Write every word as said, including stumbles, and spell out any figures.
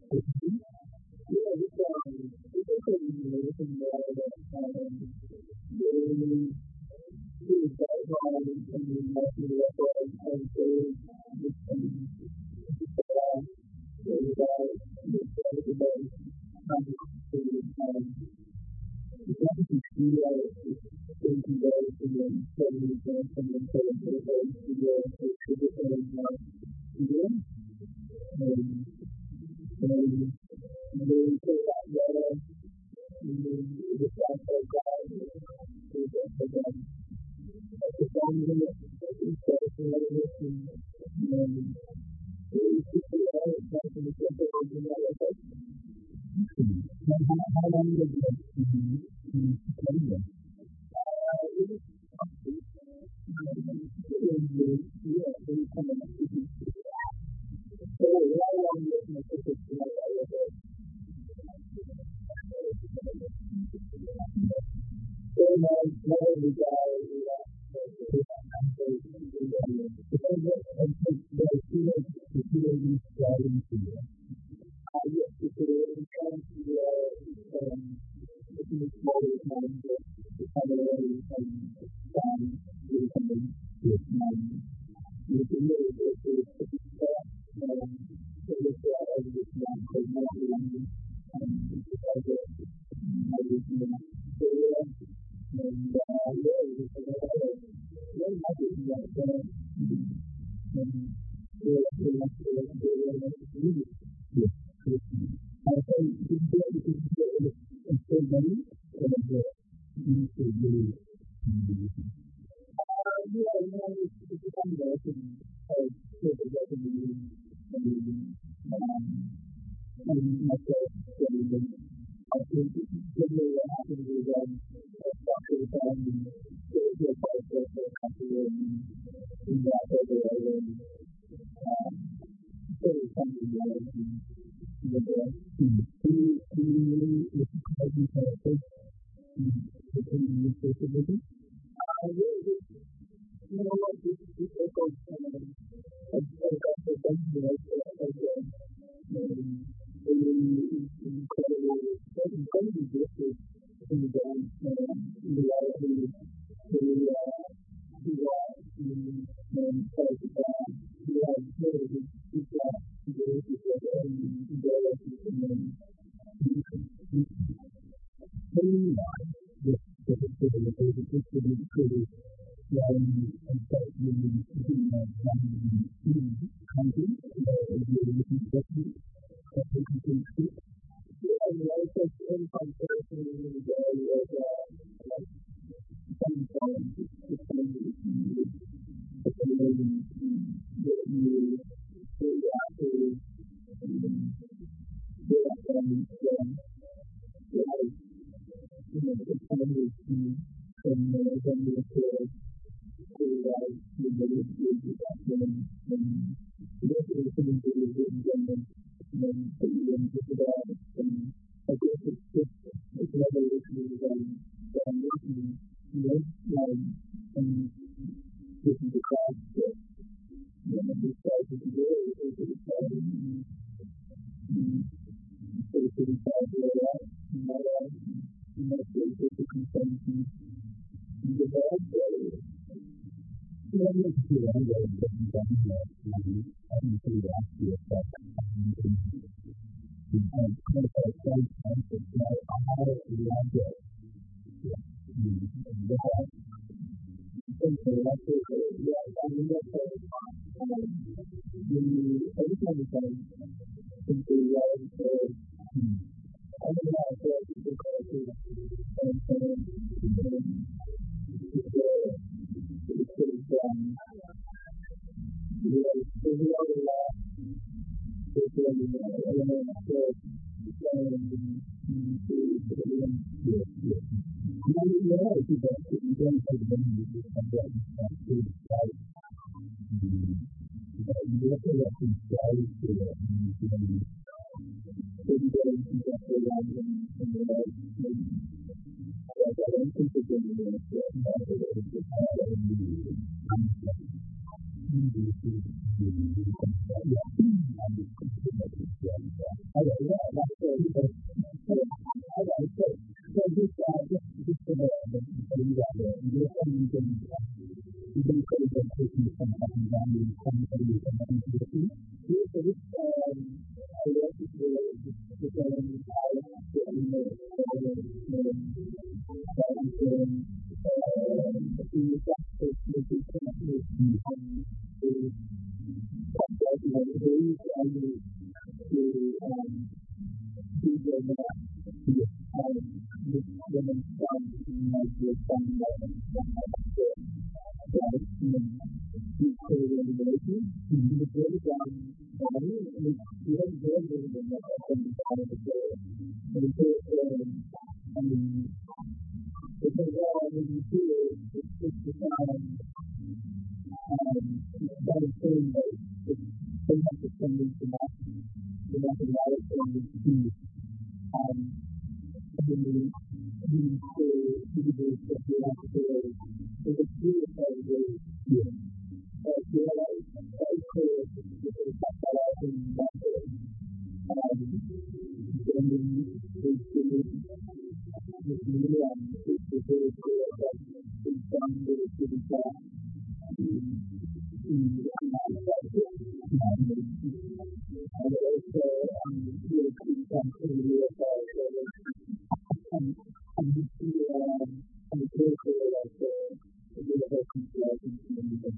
Yeah, it's um, it's okay, you know, it's in the um, the the background and the marketing record and so it's um, uh, the guy, the everybody kind of to um, the company studio is thinking about it and then setting it up and then setting it up to the to the um, studio and and they say that yeah, the fact that God is again the family is and and it's just a lot of stuff in the center of the life. Now, how, how long did you um, um, study this? Uh, it was in the yeah, it was kind of so how long did you take it to like I was so now now the guy because of the students the students driving to you. I used to do it in terms of um, looking at small time to kind of really um, um, do something with um, with the really good to to start um, to look at all of this one because not really um, because of my routine area and uh, yeah, it was a lot of really happy to that um, and yeah, so that's the the really yeah, I think it's good because it's so many and uh, you should really uh, yeah, you know, it's it's kind of like uh, sort of like a um, um, and myself and I think generally what happens is um, after the time and there's a process of country and in that area and um, sort of something like with the community, community, with the culture, the community, I really just, you know what, this this echoes um, of of of the like of the um, really incredible, incredibly gifted in the band, um, in the way he he uh, he uh, he um, plays the band. He has really he's he's got the ability to and he does and then he he he this particular the particular um, and so we we have one country, uh, the European country, that we can see. And the other thing in comparison with the area of uh, like some form of the community that you really actually get up and um, like, you know, the community from uh, from the realize the benefits of that when when this is something that is written down when when it's about and I guess it's just it's another issue that that I'm working with um, and this is the class that when I decided to do it it was decided so it's decided to go out and my life and that's the consensus in the bad yeah, I'm not sure I'm going to get into that. I'm not sure that's the effect. I'm kind of like some concept now. I love it. Yeah. Yeah. Something like this. Yeah. I mean, that's a, um, the, every time you come into the life, I don't know how to say it because it's, and, and, and, it's, uh, it's, it's, um, yeah, there's a lot of that. There's a lot of elements that, um, to, to, um, yeah, yeah. And I mean, yeah, I think that you don't have them to do something like to decide, but you have to let them decide to, um, to, um, to be able to get their lives and, and their lives, and, like, I don't think that they're going to get that, or they're going to get that, or maybe, um, maybe, maybe, maybe, maybe, yeah, I'm just going to get that. Okay, yeah, that's good. So, so, okay, so, so just, uh, just, just for the, the, the you got there, you're saying you can, you can put it in person sometimes down in somebody who's in the community. Yeah, so this, um, I guess it's really, just, just, um, I want to, you know, uh, um, that you can, uh, see yourself, so, so, so, so, so, um, to, like, you know, the way you, uh, you, to, um, do the, uh, um, this woman from, you know, the family that, that, you know, you created a relationship, you did a good job, and you, you had good reason that I think you had to do it. And so, um, I mean, because all I need to do is, is just to find, um, that is saying that it's so much of something to not, to not allow it to be, um, the, the, the, the, the, the, so it's really kind of very clear. Uh, so I like very clear because it's not that I think that way. Um, and then it's really, it's really, um, it's it's very clear that it's done with it to be done. Um, and I'm not like it. Um, and also, um, really keep on clear with that. So, um, I'm just, um, I'm very clear that, uh, the university is in the